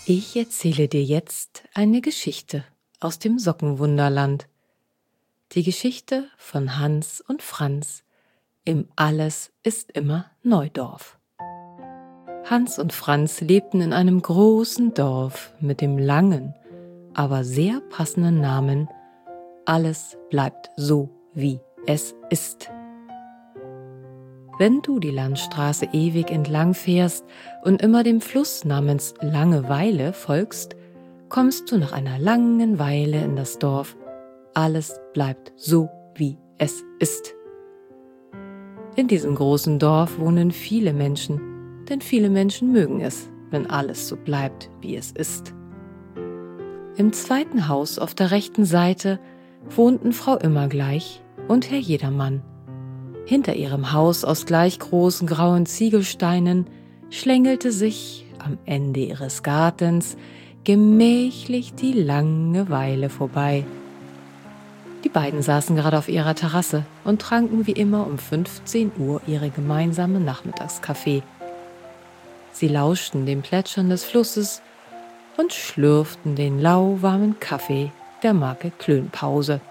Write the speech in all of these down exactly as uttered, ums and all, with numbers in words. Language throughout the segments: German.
Ich erzähle dir jetzt eine Geschichte aus dem Sockenwunderland. Die Geschichte von Hans und Franz im Alles ist immer Neudorf. Hans und Franz lebten in einem großen Dorf mit dem langen, aber sehr passenden Namen Alles bleibt so, wie es ist. Wenn du die Landstraße ewig entlang fährst und immer dem Fluss namens Langeweile folgst, kommst du nach einer langen Weile in das Dorf. Alles bleibt so, wie es ist. In diesem großen Dorf wohnen viele Menschen, denn viele Menschen mögen es, wenn alles so bleibt, wie es ist. Im zweiten Haus auf der rechten Seite wohnten Frau Immergleich und Herr Jedermann. Hinter ihrem Haus aus gleich großen grauen Ziegelsteinen schlängelte sich am Ende ihres Gartens gemächlich die Langeweile vorbei. Die beiden saßen gerade auf ihrer Terrasse und tranken wie immer um fünfzehn Uhr ihre gemeinsame Nachmittagskaffee. Sie lauschten dem Plätschern des Flusses und schlürften den lauwarmen Kaffee der Marke Klönpause.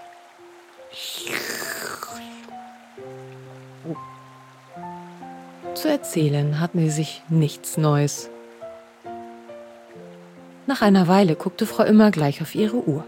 Zu erzählen hatten sie sich nichts Neues. Nach einer Weile guckte Frau Immergleich auf ihre Uhr.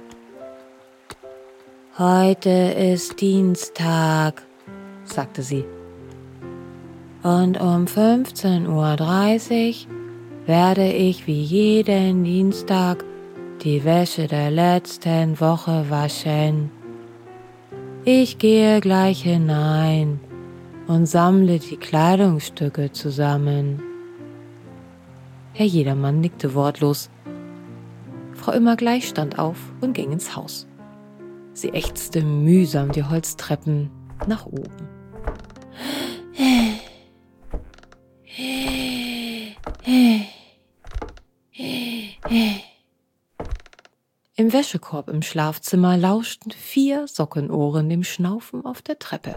»Heute ist Dienstag«, sagte sie. »Und um fünfzehn Uhr dreißig werde ich wie jeden Dienstag die Wäsche der letzten Woche waschen. Ich gehe gleich hinein und sammle die Kleidungsstücke zusammen.« Herr Jedermann nickte wortlos. Frau Immergleich stand auf und ging ins Haus. Sie ächzte mühsam die Holztreppen nach oben. Im Wäschekorb im Schlafzimmer lauschten vier Sockenohren dem Schnaufen auf der Treppe.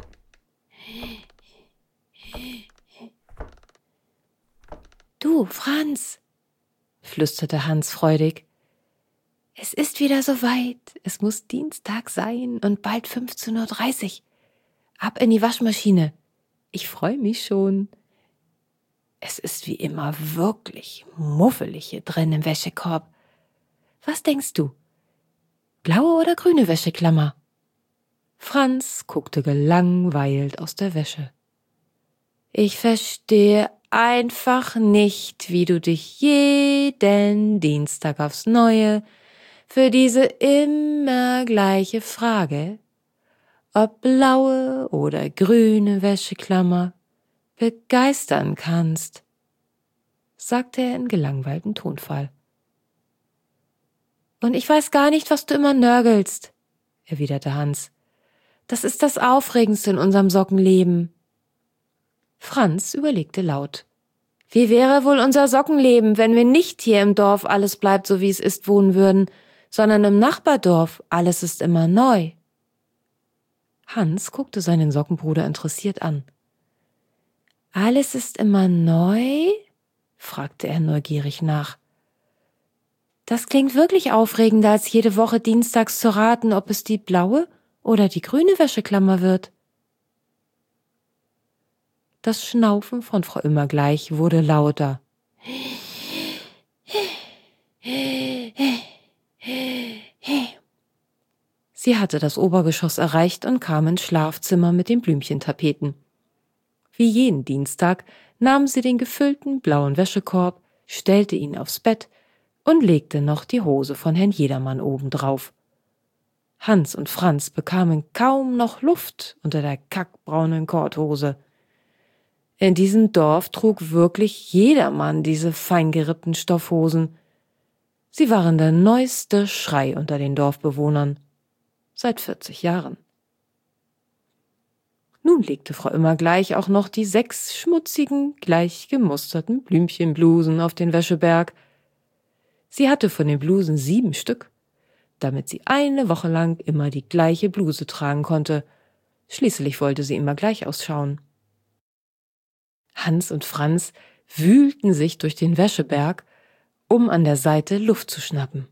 »Du, Franz«, flüsterte Hans freudig, »es ist wieder soweit. Es muss Dienstag sein und bald fünfzehn Uhr dreißig. Ab in die Waschmaschine. Ich freue mich schon. Es ist wie immer wirklich muffelig hier drin im Wäschekorb. Was denkst du? Blaue oder grüne Wäscheklammer?« Franz guckte gelangweilt aus der Wäsche. »Ich verstehe einfach nicht, wie du dich jeden Dienstag aufs Neue für diese immer gleiche Frage, ob blaue oder grüne Wäscheklammer, begeistern kannst«, sagte er in gelangweiltem Tonfall. »Und ich weiß gar nicht, was du immer nörgelst«, erwiderte Hans. »Das ist das Aufregendste in unserem Sockenleben.« Franz überlegte laut. »Wie wäre wohl unser Sockenleben, wenn wir nicht hier im Dorf Alles bleibt so wie es ist wohnen würden, sondern im Nachbardorf Alles ist immer neu?« Hans guckte seinen Sockenbruder interessiert an. »Alles ist immer neu?«, fragte er neugierig nach. »Das klingt wirklich aufregender, als jede Woche dienstags zu raten, ob es die blaue oder die grüne Wäscheklammer wird.« Das Schnaufen von Frau Immergleich wurde lauter. Sie hatte das Obergeschoss erreicht und kam ins Schlafzimmer mit den Blümchentapeten. Wie jeden Dienstag nahm sie den gefüllten blauen Wäschekorb, stellte ihn aufs Bett und legte noch die Hose von Herrn Jedermann obendrauf. Hans und Franz bekamen kaum noch Luft unter der kackbraunen Korthose. In diesem Dorf trug wirklich jedermann diese feingerippten Stoffhosen. Sie waren der neueste Schrei unter den Dorfbewohnern. Seit vierzig Jahren. Nun legte Frau Immergleich auch noch die sechs schmutzigen, gleich gemusterten Blümchenblusen auf den Wäscheberg. Sie hatte von den Blusen sieben Stück, damit sie eine Woche lang immer die gleiche Bluse tragen konnte. Schließlich wollte sie immer gleich ausschauen. Hans und Franz wühlten sich durch den Wäscheberg um an der Seite Luft zu schnappen.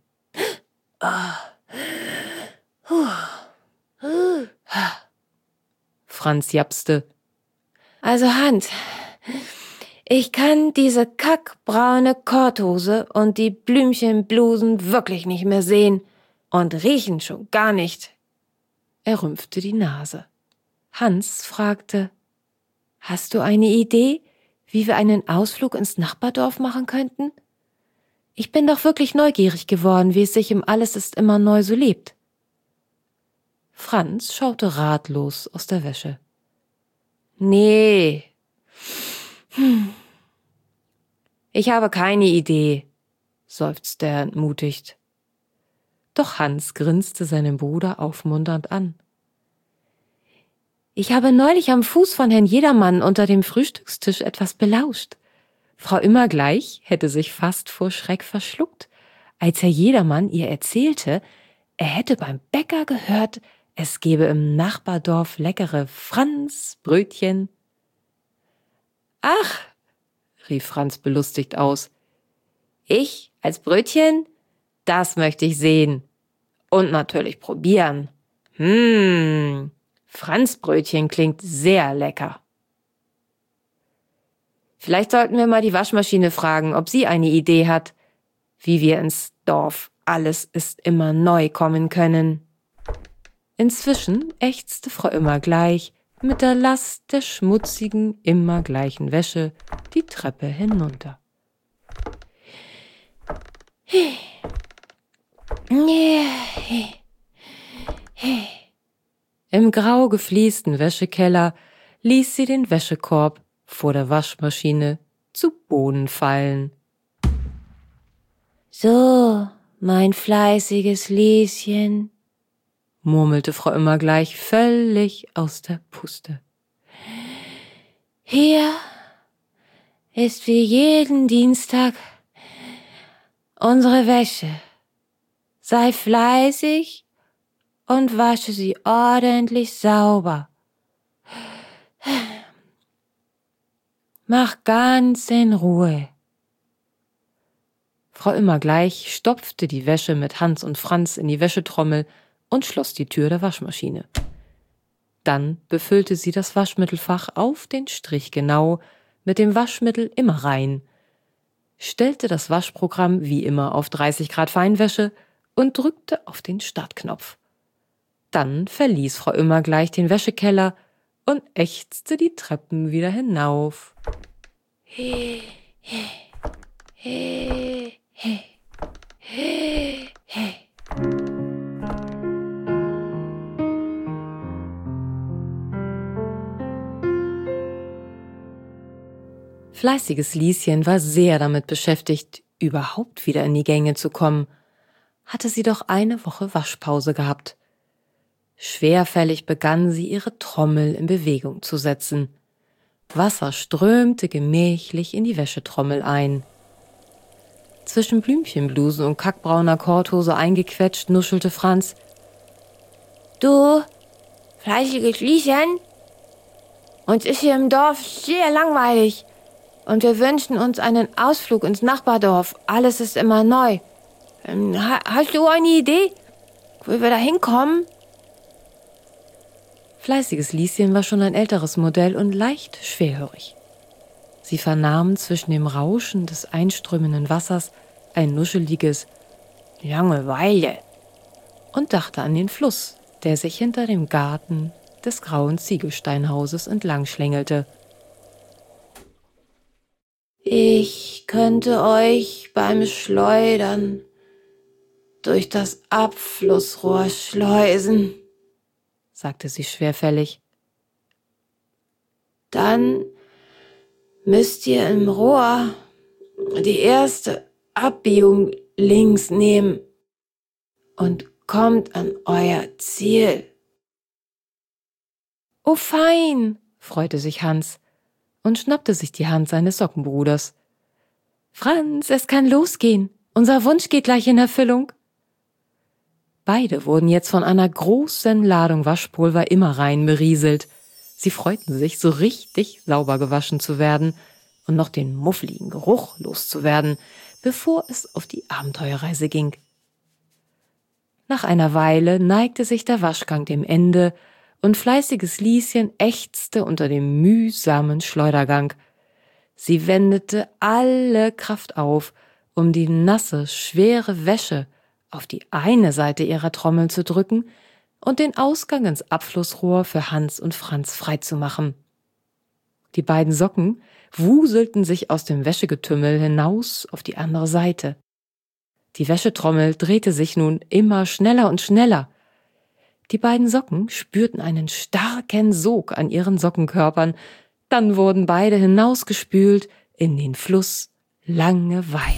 Franz japste. Also Hans, ich kann diese kackbraune Korthose und die Blümchenblusen wirklich nicht mehr sehen und riechen schon gar nicht. Er rümpfte die Nase. Hans fragte, »Hast du eine Idee, wie wir einen Ausflug ins Nachbardorf machen könnten? Ich bin doch wirklich neugierig geworden, wie es sich im Alles ist immer neu so lebt.« Franz schaute ratlos aus der Wäsche. »Nee, hm. ich habe keine Idee«, seufzte er entmutigt. Doch Hans grinste seinen Bruder aufmunternd an. »Ich habe neulich am Fuß von Herrn Jedermann unter dem Frühstückstisch etwas belauscht.« Frau Immergleich hätte sich fast vor Schreck verschluckt, als Herr Jedermann ihr erzählte, er hätte beim Bäcker gehört, es gebe im Nachbardorf leckere Franzbrötchen. »Ach«, rief Franz belustigt aus, »ich als Brötchen? Das möchte ich sehen. Und natürlich probieren. Hm, Franzbrötchen klingt sehr lecker. Vielleicht sollten wir mal die Waschmaschine fragen, ob sie eine Idee hat, wie wir ins Dorf Alles ist immer neu kommen können.« Inzwischen ächzte Frau Immergleich mit der Last der schmutzigen, immer gleichen Wäsche die Treppe hinunter. Im grau gefliesten Wäschekeller ließ sie den Wäschekorb vor der Waschmaschine zu Boden fallen. »So, mein fleißiges Lieschen«, murmelte Frau Immergleich völlig aus der Puste. »Hier ist wie jeden Dienstag unsere Wäsche. Sei fleißig und wasche sie ordentlich sauber. Mach ganz in Ruhe.« Frau Immergleich stopfte die Wäsche mit Hans und Franz in die Wäschetrommel und schloss die Tür der Waschmaschine. Dann befüllte sie das Waschmittelfach auf den Strich genau mit dem Waschmittel immer rein, stellte das Waschprogramm wie immer auf dreißig Grad Feinwäsche und drückte auf den Startknopf. Dann verließ Frau Immergleich den Wäschekeller und ächzte die Treppen wieder hinauf. He, he, he, he, he, he. Fleißiges Lieschen war sehr damit beschäftigt, überhaupt wieder in die Gänge zu kommen, hatte sie doch eine Woche Waschpause gehabt. Schwerfällig begann sie, ihre Trommel in Bewegung zu setzen. Wasser strömte gemächlich in die Wäschetrommel ein. Zwischen Blümchenblusen und kackbrauner Korthose eingequetscht, nuschelte Franz. »Du, fleißiges Lieschen, uns ist hier im Dorf sehr langweilig und wir wünschen uns einen Ausflug ins Nachbardorf. Alles ist immer neu. Ha, hast du eine Idee, wo wir da hinkommen?« Fleißiges Lieschen war schon ein älteres Modell und leicht schwerhörig. Sie vernahm zwischen dem Rauschen des einströmenden Wassers ein nuscheliges »Langeweile« und dachte an den Fluss, der sich hinter dem Garten des grauen Ziegelsteinhauses entlang schlängelte. »Ich könnte euch beim Schleudern durch das Abflussrohr schleusen«, sagte sie schwerfällig. »Dann müsst ihr im Rohr die erste Abbiegung links nehmen und kommt an euer Ziel.« »Oh, fein«, freute sich Hans und schnappte sich die Hand seines Sockenbruders. »Franz, es kann losgehen. Unser Wunsch geht gleich in Erfüllung.« Beide wurden jetzt von einer großen Ladung Waschpulver immer rein berieselt. Sie freuten sich, so richtig sauber gewaschen zu werden und noch den muffligen Geruch loszuwerden, bevor es auf die Abenteuerreise ging. Nach einer Weile neigte sich der Waschgang dem Ende und fleißiges Lieschen ächzte unter dem mühsamen Schleudergang. Sie wendete alle Kraft auf, um die nasse, schwere Wäsche auf die eine Seite ihrer Trommel zu drücken und den Ausgang ins Abflussrohr für Hans und Franz freizumachen. Die beiden Socken wuselten sich aus dem Wäschegetümmel hinaus auf die andere Seite. Die Wäschetrommel drehte sich nun immer schneller und schneller. Die beiden Socken spürten einen starken Sog an ihren Sockenkörpern. Dann wurden beide hinausgespült in den Fluss Langeweile.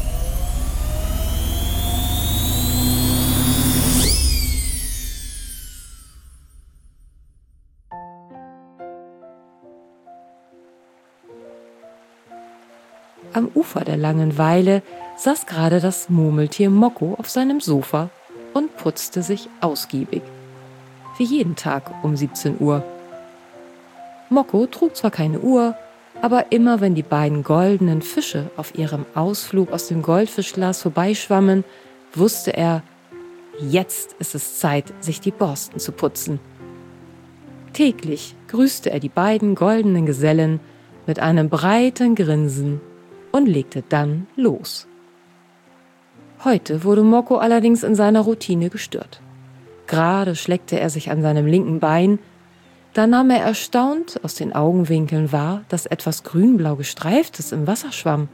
Am Ufer der Langeweile saß gerade das Murmeltier Mokko auf seinem Sofa und putzte sich ausgiebig. Wie jeden Tag um siebzehn Uhr. Mokko trug zwar keine Uhr, aber immer wenn die beiden goldenen Fische auf ihrem Ausflug aus dem Goldfischglas vorbeischwammen, wusste er, jetzt ist es Zeit, sich die Borsten zu putzen. Täglich grüßte er die beiden goldenen Gesellen mit einem breiten Grinsen und legte dann los. Heute wurde Mokko allerdings in seiner Routine gestört. Gerade schleckte er sich an seinem linken Bein, da nahm er erstaunt aus den Augenwinkeln wahr, dass etwas grünblau gestreiftes im Wasser schwamm.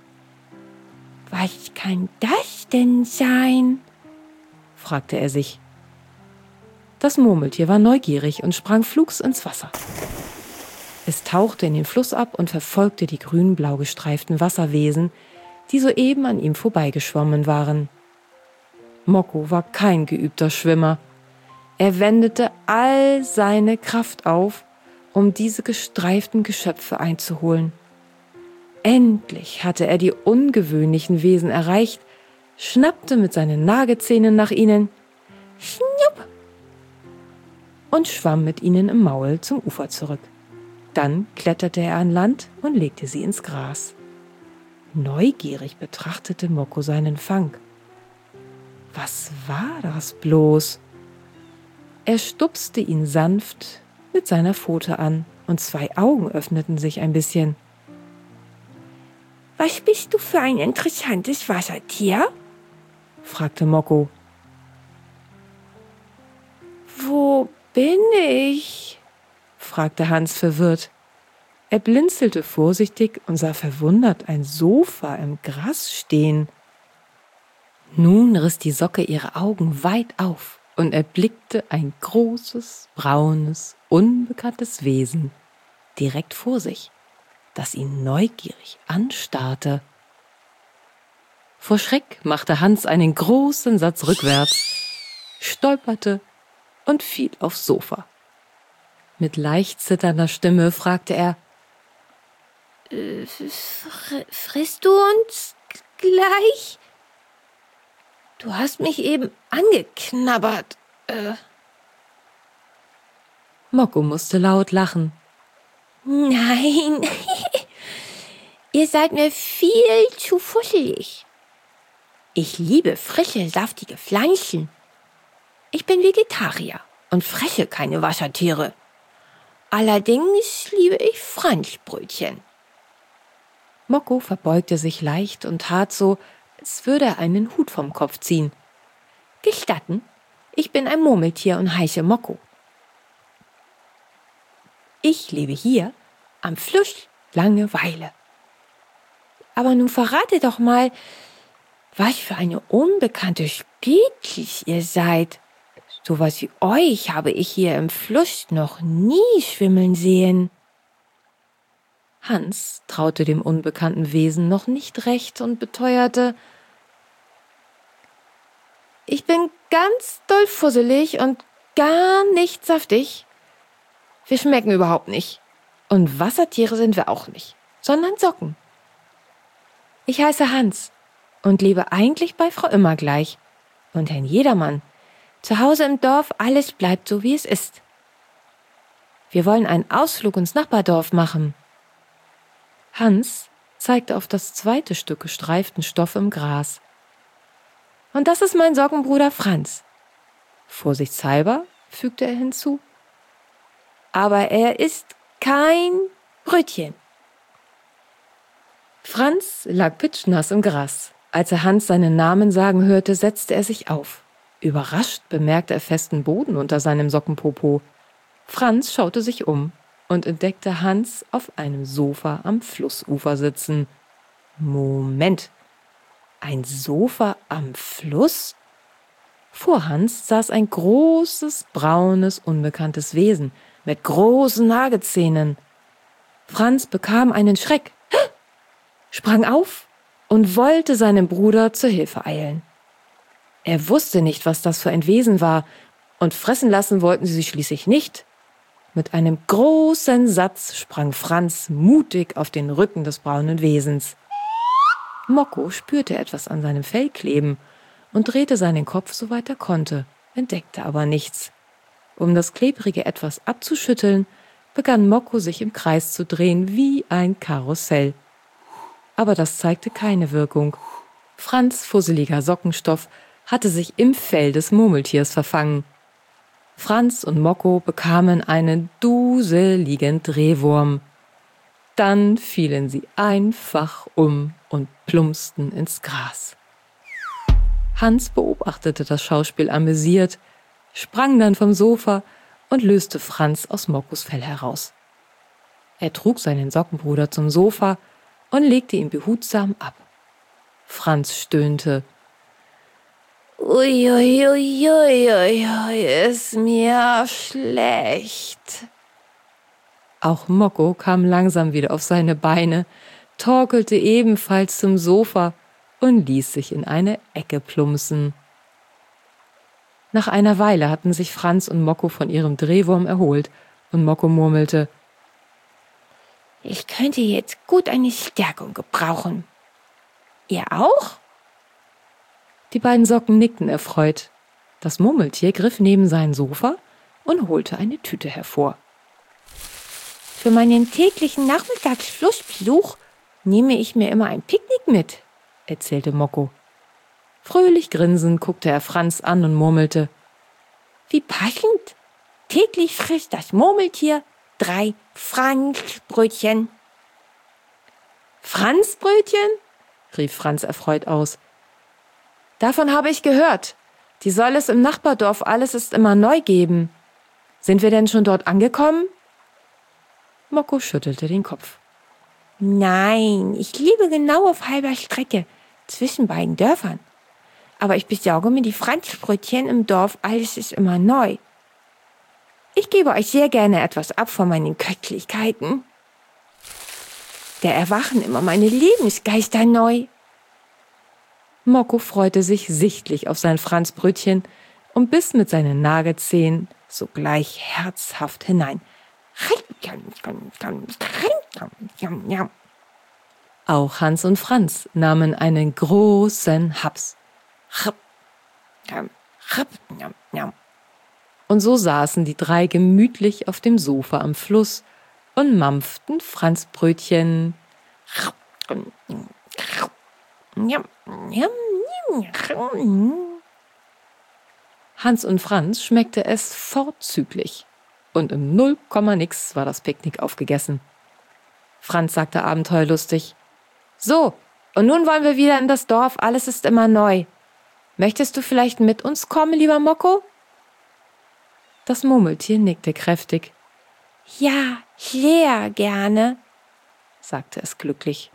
»Was kann das denn sein?« fragte er sich. Das Murmeltier war neugierig und sprang flugs ins Wasser. Es tauchte in den Fluss ab und verfolgte die grün-blau gestreiften Wasserwesen, die soeben an ihm vorbeigeschwommen waren. Mokko war kein geübter Schwimmer. Er wendete all seine Kraft auf, um diese gestreiften Geschöpfe einzuholen. Endlich hatte er die ungewöhnlichen Wesen erreicht, schnappte mit seinen Nagezähnen nach ihnen, schnupp, und schwamm mit ihnen im Maul zum Ufer zurück. Dann kletterte er an Land und legte sie ins Gras. Neugierig betrachtete Mokko seinen Fang. Was war das bloß? Er stupste ihn sanft mit seiner Pfote an und zwei Augen öffneten sich ein bisschen. »Was bist du für ein interessantes Wassertier?« fragte Mokko. »Wo bin ich?« fragte Hans verwirrt. Er blinzelte vorsichtig und sah verwundert ein Sofa im Gras stehen. Nun riss die Socke ihre Augen weit auf und erblickte ein großes, braunes, unbekanntes Wesen direkt vor sich, das ihn neugierig anstarrte. Vor Schreck machte Hans einen großen Satz rückwärts, stolperte und fiel aufs Sofa. Mit leicht zitternder Stimme fragte er, äh, fr- »Frisst du uns gleich? Du hast mich eben angeknabbert.« Äh. Mokko musste laut lachen. »Nein, ihr seid mir viel zu fusselig. Ich liebe frische, saftige Pflanzen. Ich bin Vegetarier und fresse keine Wassertiere. Allerdings liebe ich Franzbrötchen.« Mokko verbeugte sich leicht und tat so, als würde er einen Hut vom Kopf ziehen. »Gestatten, ich bin ein Murmeltier und heiße Mokko. Ich lebe hier am Fluss Langeweile. Aber nun verrate doch mal, was für eine unbekannte Spezies ihr seid. So was wie euch habe ich hier im Fluss noch nie schwimmeln sehen.« Hans traute dem unbekannten Wesen noch nicht recht und beteuerte, »Ich bin ganz doll fusselig und gar nicht saftig. Wir schmecken überhaupt nicht. Und Wassertiere sind wir auch nicht, sondern Socken. Ich heiße Hans und lebe eigentlich bei Frau Immergleich und Herrn Jedermann. Zu Hause im Dorf, alles bleibt so, wie es ist. Wir wollen einen Ausflug ins Nachbardorf machen.« Hans zeigte auf das zweite Stück gestreiften Stoff im Gras. »Und das ist mein Sockenbruder Franz.« Vorsichtshalber fügte er hinzu. »Aber er ist kein Brötchen.« Franz lag pitschnass im Gras. Als er Hans seinen Namen sagen hörte, setzte er sich auf. Überrascht bemerkte er festen Boden unter seinem Sockenpopo. Franz schaute sich um und entdeckte Hans auf einem Sofa am Flussufer sitzen. Moment, ein Sofa am Fluss? Vor Hans saß ein großes, braunes, unbekanntes Wesen mit großen Nagezähnen. Franz bekam einen Schreck, sprang auf und wollte seinem Bruder zur Hilfe eilen. Er wusste nicht, was das für ein Wesen war, und fressen lassen wollten sie sich schließlich nicht. Mit einem großen Satz sprang Franz mutig auf den Rücken des braunen Wesens. Mokko spürte etwas an seinem Fell kleben und drehte seinen Kopf, soweit er konnte, entdeckte aber nichts. Um das klebrige Etwas abzuschütteln, begann Mokko sich im Kreis zu drehen wie ein Karussell. Aber das zeigte keine Wirkung. Franz' fusseliger Sockenstoff hatte sich im Fell des Murmeltiers verfangen. Franz und Mokko bekamen einen duseligen Drehwurm. Dann fielen sie einfach um und plumpsten ins Gras. Hans beobachtete das Schauspiel amüsiert, sprang dann vom Sofa und löste Franz aus Mokkos Fell heraus. Er trug seinen Sockenbruder zum Sofa und legte ihn behutsam ab. Franz stöhnte. »Uiuiuiui, ist mir schlecht.« Auch Mokko kam langsam wieder auf seine Beine, torkelte ebenfalls zum Sofa und ließ sich in eine Ecke plumpsen. Nach einer Weile hatten sich Franz und Mokko von ihrem Drehwurm erholt und Mokko murmelte: »Ich könnte jetzt gut eine Stärkung gebrauchen. Ihr auch?« Die beiden Socken nickten erfreut. Das Murmeltier griff neben sein Sofa und holte eine Tüte hervor. »Für meinen täglichen Nachmittagsflussbesuch nehme ich mir immer ein Picknick mit«, erzählte Mokko. Fröhlich grinsend guckte er Franz an und murmelte: »Wie passend! Täglich frisst das Murmeltier drei Franzbrötchen.« »Franzbrötchen?«, rief Franz erfreut aus. »Davon habe ich gehört. Die soll es im Nachbardorf Alles ist immer neu geben. Sind wir denn schon dort angekommen?« Mokko schüttelte den Kopf. »Nein, ich lebe genau auf halber Strecke zwischen beiden Dörfern. Aber ich besorge mir die Franzbrötchen im Dorf Alles ist immer neu. Ich gebe euch sehr gerne etwas ab von meinen Köstlichkeiten. Da erwachen immer meine Lebensgeister neu.« Mokko freute sich sichtlich auf sein Franzbrötchen und biss mit seinen Nagezähnen sogleich herzhaft hinein. Auch Hans und Franz nahmen einen großen Haps. Und so saßen die drei gemütlich auf dem Sofa am Fluss und mampften Franzbrötchen. Hans und Franz schmeckte es vorzüglich. Und im Null Komma nix war das Picknick aufgegessen. Franz sagte abenteuerlustig: »So, und nun wollen wir wieder in das Dorf, alles ist immer neu. Möchtest du vielleicht mit uns kommen, lieber Mokko?« Das Murmeltier nickte kräftig. »Ja, sehr gerne«, sagte es glücklich.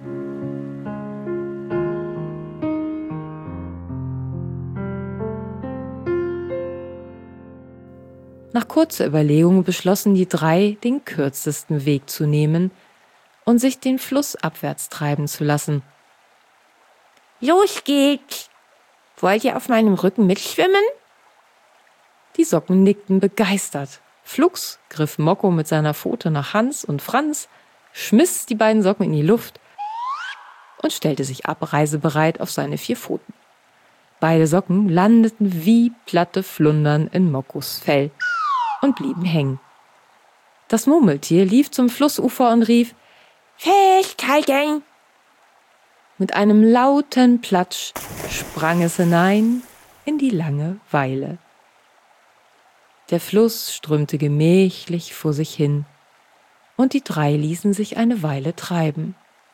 Nach kurzer Überlegung beschlossen die drei, den kürzesten Weg zu nehmen und sich den Fluss abwärts treiben zu lassen. »Los geht's! Wollt ihr auf meinem Rücken mitschwimmen?« Die Socken nickten begeistert. Flugs griff Mokko mit seiner Pfote nach Hans und Franz, schmiss die beiden Socken in die Luft und stellte sich abreisebereit auf seine vier Pfoten. Beide Socken landeten wie platte Flundern in Mokkos Fell und blieben hängen. Das Murmeltier lief zum Flussufer und rief: Festhalten! Mit einem lauten Platsch sprang es hinein in die lange Weile. Der Fluss strömte gemächlich vor sich hin, und die drei ließen sich eine Weile treiben.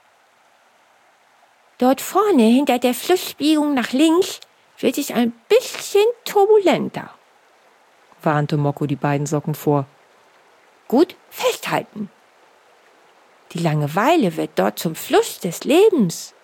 Dort vorne, hinter der Flussbiegung nach links, wird es ein bisschen turbulenter, warnte Mokko die beiden Socken vor. Gut festhalten. Die Langeweile wird dort zum Fluss des Lebens.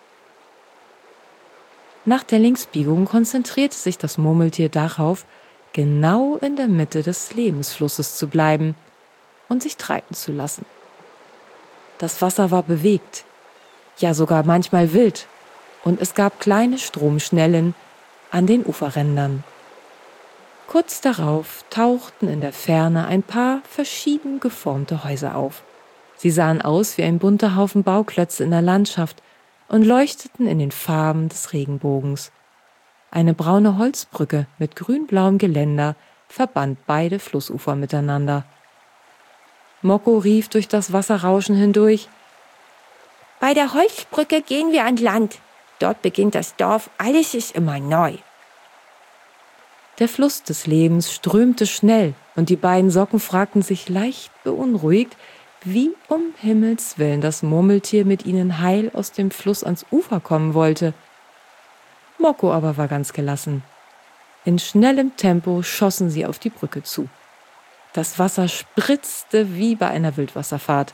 Nach der Linksbiegung konzentrierte sich das Murmeltier darauf, genau in der Mitte des Lebensflusses zu bleiben und sich treiben zu lassen. Das Wasser war bewegt, ja sogar manchmal wild, und es gab kleine Stromschnellen an den Uferrändern. Kurz darauf tauchten in der Ferne ein paar verschieden geformte Häuser auf. Sie sahen aus wie ein bunter Haufen Bauklötze in der Landschaft und leuchteten in den Farben des Regenbogens. Eine braune Holzbrücke mit grün-blauem Geländer verband beide Flussufer miteinander. Mokko rief durch das Wasserrauschen hindurch: Bei der Holzbrücke gehen wir an Land. Dort beginnt das Dorf, alles ist immer neu. Der Fluss des Lebens strömte schnell, und die beiden Socken fragten sich leicht beunruhigt, wie um Himmels willen das Murmeltier mit ihnen heil aus dem Fluss ans Ufer kommen wollte. Mokko aber war ganz gelassen. In schnellem Tempo schossen sie auf die Brücke zu. Das Wasser spritzte wie bei einer Wildwasserfahrt.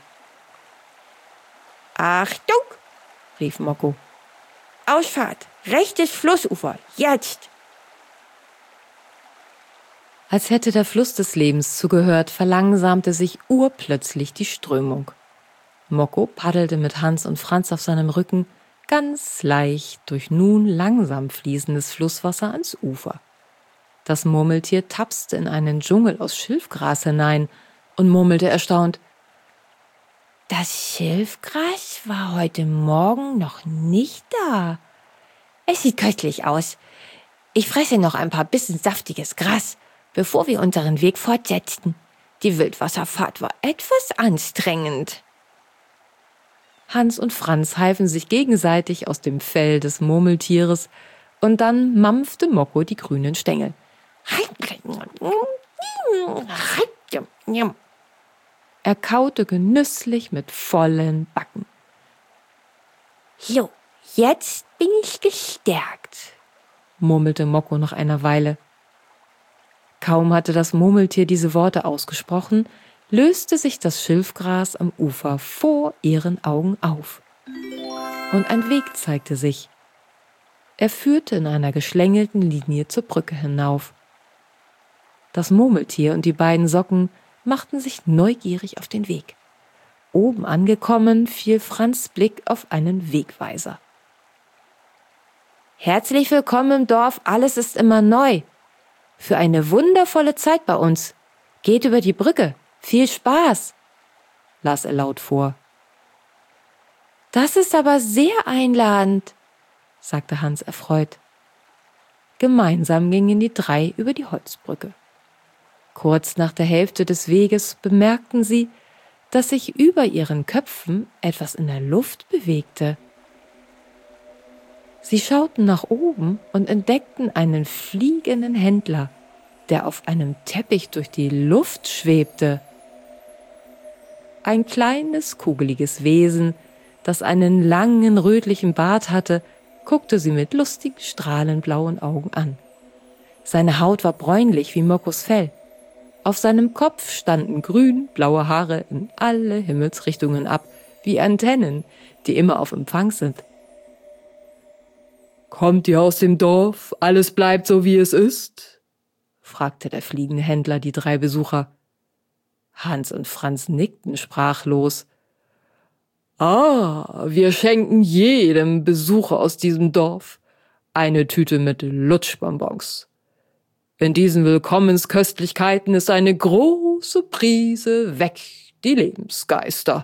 Achtung, rief Mokko. Ausfahrt, rechtes Flussufer, jetzt! Als hätte der Fluss des Lebens zugehört, verlangsamte sich urplötzlich die Strömung. Mokko paddelte mit Hans und Franz auf seinem Rücken ganz leicht durch nun langsam fließendes Flusswasser ans Ufer. Das Murmeltier tapste in einen Dschungel aus Schilfgras hinein und murmelte erstaunt: Das Schilfgras war heute Morgen noch nicht da. Es sieht köstlich aus. Ich fresse noch ein paar Bissen saftiges Gras, bevor wir unseren Weg fortsetzten. Die Wildwasserfahrt war etwas anstrengend. Hans und Franz halfen sich gegenseitig aus dem Fell des Murmeltieres, und dann mampfte Mokko die grünen Stängel. Er kaute genüsslich mit vollen Backen. So, jetzt bin ich gestärkt, murmelte Mokko nach einer Weile. Kaum hatte das Murmeltier diese Worte ausgesprochen, löste sich das Schilfgras am Ufer vor ihren Augen auf. Und ein Weg zeigte sich. Er führte in einer geschlängelten Linie zur Brücke hinauf. Das Murmeltier und die beiden Socken machten sich neugierig auf den Weg. Oben angekommen, fiel Franz' Blick auf einen Wegweiser. Herzlich willkommen im Dorf, alles ist immer neu. Für eine wundervolle Zeit bei uns. Geht über die Brücke. Viel Spaß, las er laut vor. Das ist aber sehr einladend, sagte Hans erfreut. Gemeinsam gingen die drei über die Holzbrücke. Kurz nach der Hälfte des Weges bemerkten sie, dass sich über ihren Köpfen etwas in der Luft bewegte. Sie schauten nach oben und entdeckten einen fliegenden Händler, der auf einem Teppich durch die Luft schwebte. Ein kleines, kugeliges Wesen, das einen langen, rötlichen Bart hatte, guckte sie mit lustigen, strahlend blauen Augen an. Seine Haut war bräunlich wie Mokkos Fell. Auf seinem Kopf standen grün-blaue Haare in alle Himmelsrichtungen ab, wie Antennen, die immer auf Empfang sind. »Kommt ihr aus dem Dorf? Alles bleibt so, wie es ist?« fragte der fliegende Händler die drei Besucher. Hans und Franz nickten sprachlos. »Ah, wir schenken jedem Besucher aus diesem Dorf eine Tüte mit Lutschbonbons. In diesen Willkommensköstlichkeiten ist eine große Prise weg die Lebensgeister.«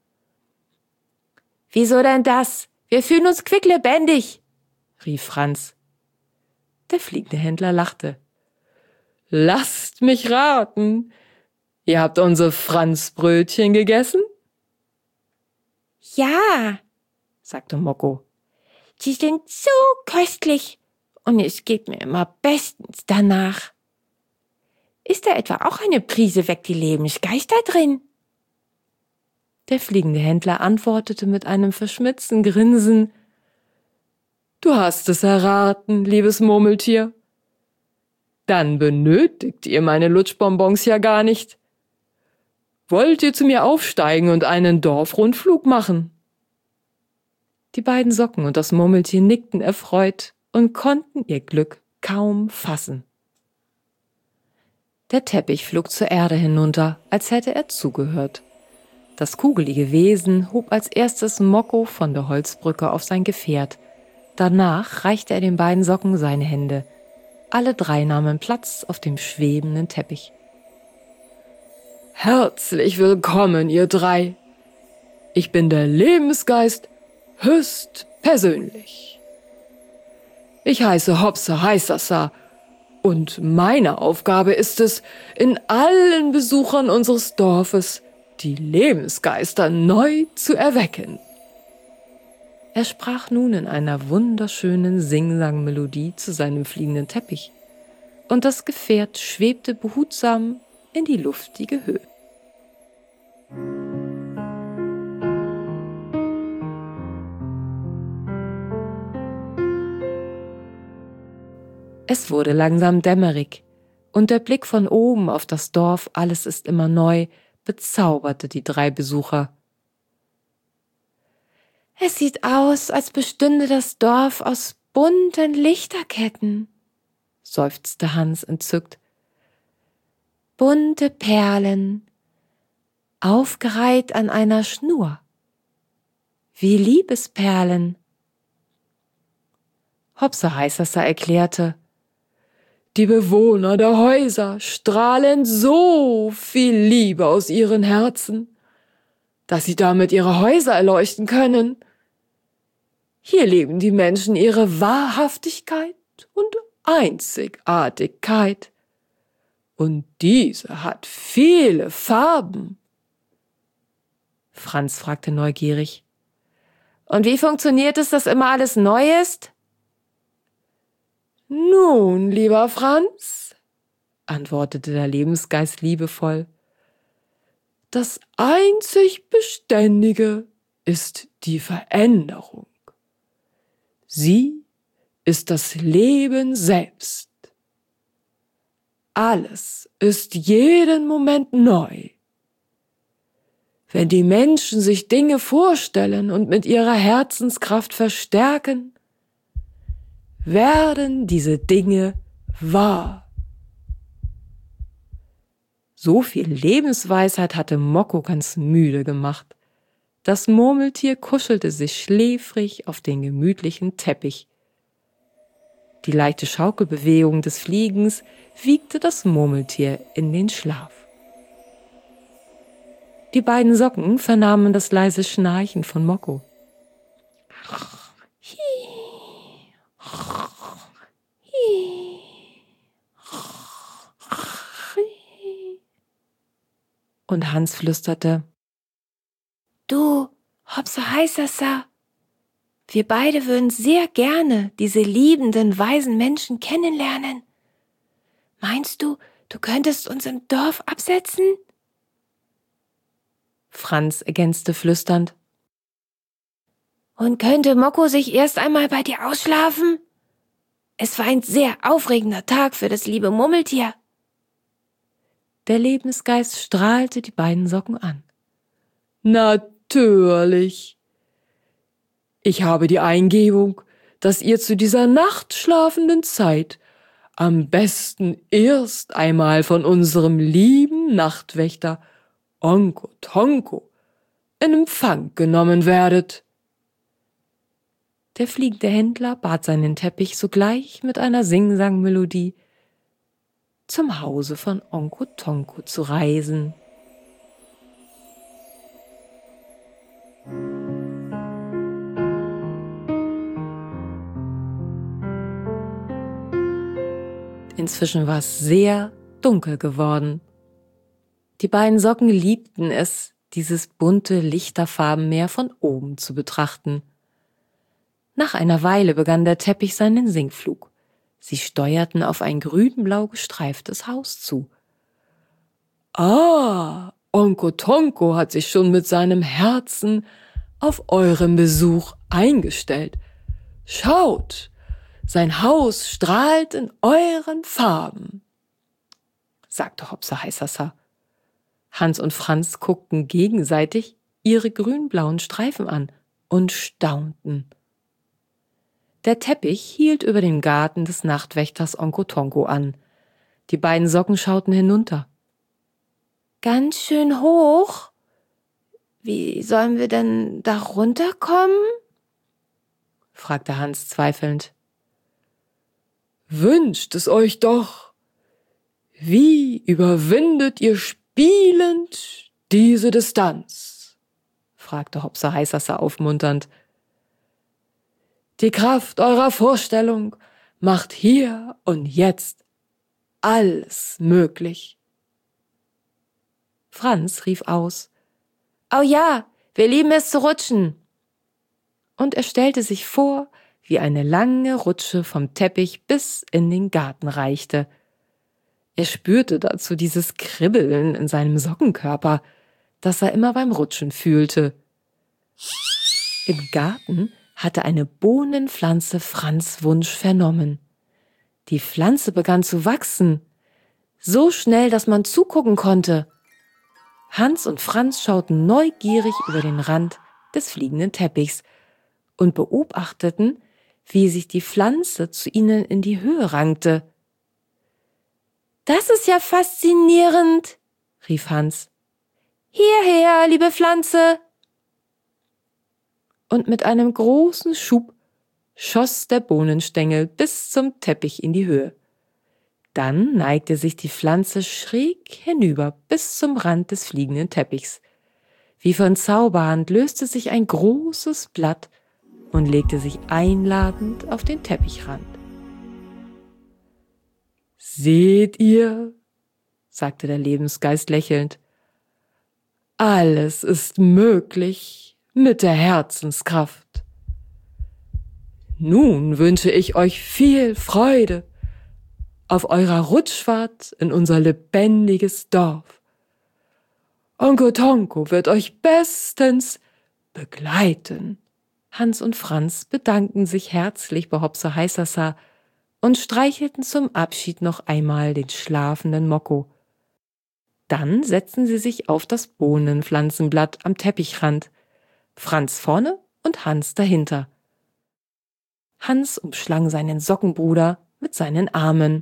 »Wieso denn das? Wir fühlen uns quicklebendig«, rief Franz. Der fliegende Händler lachte. »Lasst mich raten, ihr habt unsere Franzbrötchen gegessen?« Ja, sagte Mokko. Sie sind so köstlich und es geht mir immer bestens danach. Ist da etwa auch eine Prise weg die Lebensgeister drin? Der fliegende Händler antwortete mit einem verschmitzten Grinsen: Du hast es erraten, liebes Murmeltier. Dann benötigt ihr meine Lutschbonbons ja gar nicht. Wollt ihr zu mir aufsteigen und einen Dorfrundflug machen? Die beiden Socken und das Murmeltier nickten erfreut und konnten ihr Glück kaum fassen. Der Teppich flog zur Erde hinunter, als hätte er zugehört. Das kugelige Wesen hob als erstes Mokko von der Holzbrücke auf sein Gefährt. Danach reichte er den beiden Socken seine Hände. Alle drei nahmen Platz auf dem schwebenden Teppich. Herzlich willkommen, ihr drei. Ich bin der Lebensgeist höchst persönlich. Ich heiße Hopsa Heißassa und meine Aufgabe ist es, in allen Besuchern unseres Dorfes die Lebensgeister neu zu erwecken. Er sprach nun in einer wunderschönen Singsang-Melodie zu seinem fliegenden Teppich, und das Gefährt schwebte behutsam in die luftige Höhe. Es wurde langsam dämmerig, und der Blick von oben auf das Dorf Alles ist immer neu bezauberte die drei Besucher. Es sieht aus, als bestünde das Dorf aus bunten Lichterketten, seufzte Hans entzückt. Bunte Perlen, aufgereiht an einer Schnur, wie Liebesperlen. Hopsa Heißassa erklärte: Die Bewohner der Häuser strahlen so viel Liebe aus ihren Herzen, dass sie damit ihre Häuser erleuchten können. Hier leben die Menschen ihre Wahrhaftigkeit und Einzigartigkeit. Und diese hat viele Farben. Franz fragte neugierig: Und wie funktioniert es, dass immer alles neu ist? Nun, lieber Franz, antwortete der Lebensgeist liebevoll, das einzig Beständige ist die Veränderung. Sie ist das Leben selbst. Alles ist jeden Moment neu. Wenn die Menschen sich Dinge vorstellen und mit ihrer Herzenskraft verstärken, werden diese Dinge wahr. So viel Lebensweisheit hatte Mokko ganz müde gemacht. Das Murmeltier kuschelte sich schläfrig auf den gemütlichen Teppich. Die leichte Schaukelbewegung des Fliegens wiegte das Murmeltier in den Schlaf. Die beiden Socken vernahmen das leise Schnarchen von Mokko. Und Hans flüsterte: Du, Hopsa Heißassa, wir beide würden sehr gerne diese liebenden, weisen Menschen kennenlernen. Meinst du, du könntest uns im Dorf absetzen? Franz ergänzte flüsternd: Und könnte Mokko sich erst einmal bei dir ausschlafen? Es war ein sehr aufregender Tag für das liebe Murmeltier. Der Lebensgeist strahlte die beiden Socken an. Natürlich. Ich habe die Eingebung, dass ihr zu dieser nachtschlafenden Zeit am besten erst einmal von unserem lieben Nachtwächter Onko Tonko in Empfang genommen werdet. Der fliegende Händler bat seinen Teppich sogleich mit einer Singsang-Melodie zum Hause von Onko Tonko zu reisen. Inzwischen war es sehr dunkel geworden. Die beiden Socken liebten es, dieses bunte Lichterfarbenmeer von oben zu betrachten. Nach einer Weile begann der Teppich seinen Sinkflug. Sie steuerten auf ein grün-blau gestreiftes Haus zu. »Ah, Onkel Tonko hat sich schon mit seinem Herzen auf euren Besuch eingestellt. Schaut, sein Haus strahlt in euren Farben«, sagte Hopsa Heißasa. Hans und Franz guckten gegenseitig ihre grün-blauen Streifen an und staunten. Der Teppich hielt über dem Garten des Nachtwächters Onkel Tonko an. Die beiden Socken schauten hinunter. »Ganz schön hoch. Wie sollen wir denn da runterkommen?« fragte Hans zweifelnd. »Wünscht es euch doch. Wie überwindet ihr spielend diese Distanz?« fragte Hopsa Heißasa aufmunternd. »Die Kraft eurer Vorstellung macht hier und jetzt alles möglich.« Franz rief aus: »Oh ja, wir lieben es zu rutschen!« Und er stellte sich vor, wie eine lange Rutsche vom Teppich bis in den Garten reichte. Er spürte dazu dieses Kribbeln in seinem Sockenkörper, das er immer beim Rutschen fühlte. Im Garten hatte eine Bohnenpflanze Franz' Wunsch vernommen. Die Pflanze begann zu wachsen, so schnell, dass man zugucken konnte. Hans und Franz schauten neugierig über den Rand des fliegenden Teppichs und beobachteten, wie sich die Pflanze zu ihnen in die Höhe rankte. »Das ist ja faszinierend«, rief Hans. »Hierher, liebe Pflanze!« Und mit einem großen Schub schoss der Bohnenstängel bis zum Teppich in die Höhe. Dann neigte sich die Pflanze schräg hinüber bis zum Rand des fliegenden Teppichs. Wie von Zauberhand löste sich ein großes Blatt und legte sich einladend auf den Teppichrand. »Seht ihr«, sagte der Lebensgeist lächelnd, »alles ist möglich mit der Herzenskraft. Nun wünsche ich euch viel Freude auf eurer Rutschfahrt in unser lebendiges Dorf. Onkel Tonko wird euch bestens begleiten.« Hans und Franz bedankten sich herzlich bei Hopsa Heißasa und streichelten zum Abschied noch einmal den schlafenden Mokko. Dann setzten sie sich auf das Bohnenpflanzenblatt am Teppichrand, Franz vorne und Hans dahinter. Hans umschlang seinen Sockenbruder mit seinen Armen.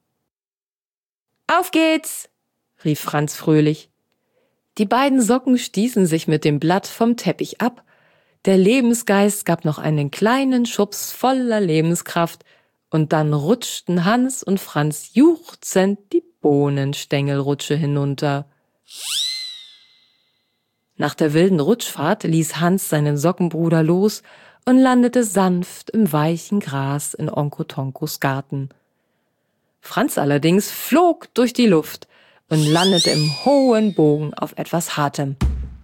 »Auf geht's«, rief Franz fröhlich. Die beiden Socken stießen sich mit dem Blatt vom Teppich ab. Der Lebensgeist gab noch einen kleinen Schubs voller Lebenskraft, und dann rutschten Hans und Franz juchzend die Bohnenstängelrutsche hinunter. Nach der wilden Rutschfahrt ließ Hans seinen Sockenbruder los und landete sanft im weichen Gras in Onkel Tonkos Garten. Franz allerdings flog durch die Luft und landete im hohen Bogen auf etwas Hartem.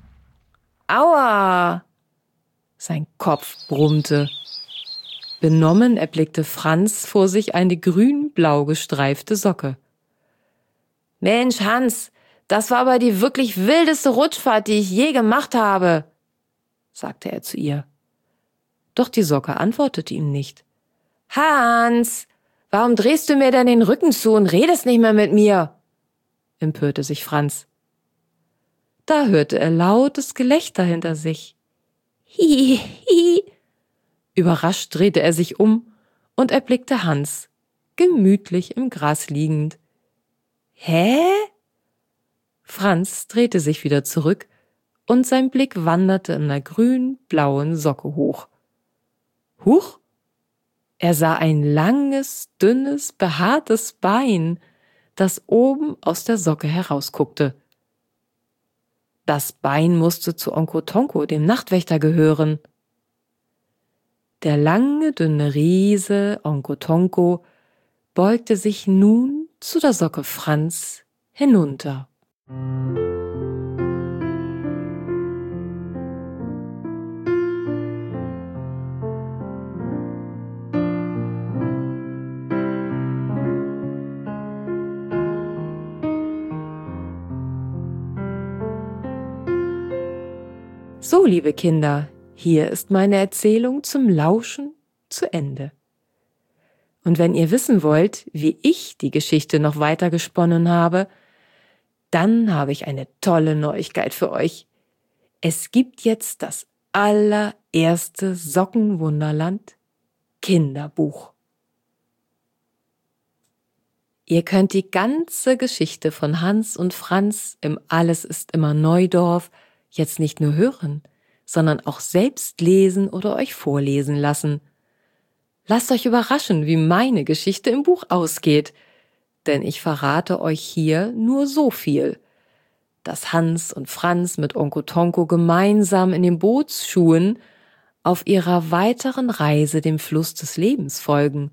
»Aua!« Sein Kopf brummte. Benommen erblickte Franz vor sich eine grün-blau gestreifte Socke. »Mensch, Hans, das war aber die wirklich wildeste Rutschfahrt, die ich je gemacht habe«, sagte er zu ihr. Doch die Socke antwortete ihm nicht. »Hans, warum drehst du mir denn den Rücken zu und redest nicht mehr mit mir?« empörte sich Franz. Da hörte er lautes Gelächter hinter sich. Hi, hi. Überrascht drehte er sich um und erblickte Hans, gemütlich im Gras liegend. »Hä?« Franz drehte sich wieder zurück und sein Blick wanderte in der grün-blauen Socke hoch. Huch! Er sah ein langes, dünnes, behaartes Bein, das oben aus der Socke herausguckte. Das Bein musste zu Onkel Tonko, dem Nachtwächter, gehören. Der lange, dünne Riese, Onkel Tonko, beugte sich nun zu der Socke Franz hinunter. So, liebe Kinder, hier ist meine Erzählung zum Lauschen zu Ende. Und wenn ihr wissen wollt, wie ich die Geschichte noch weiter gesponnen habe, dann habe ich eine tolle Neuigkeit für euch. Es gibt jetzt das allererste Sockenwunderland Kinderbuch. Ihr könnt die ganze Geschichte von Hans und Franz im Alles ist immer Neudorf jetzt nicht nur hören, sondern auch selbst lesen oder euch vorlesen lassen. Lasst euch überraschen, wie meine Geschichte im Buch ausgeht, denn ich verrate euch hier nur so viel, dass Hans und Franz mit Onkel Tonko gemeinsam in den Bootsschuhen auf ihrer weiteren Reise dem Fluss des Lebens folgen.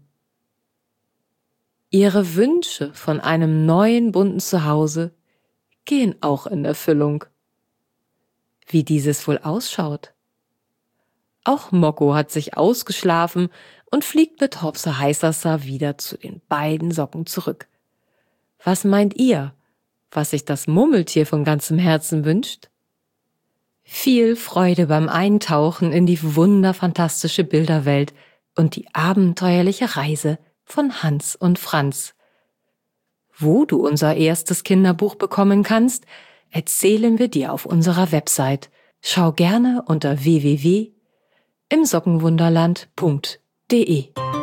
Ihre Wünsche von einem neuen bunten Zuhause gehen auch in Erfüllung. Wie dieses wohl ausschaut? Auch Mokko hat sich ausgeschlafen und fliegt mit Hopsa Heißasa wieder zu den beiden Socken zurück. Was meint ihr, was sich das Murmeltier von ganzem Herzen wünscht? Viel Freude beim Eintauchen in die wunderfantastische Bilderwelt und die abenteuerliche Reise von Hans und Franz. Wo du unser erstes Kinderbuch bekommen kannst, erzählen wir dir auf unserer Website. Schau gerne unter w w w punkt im sockenwunderland punkt de.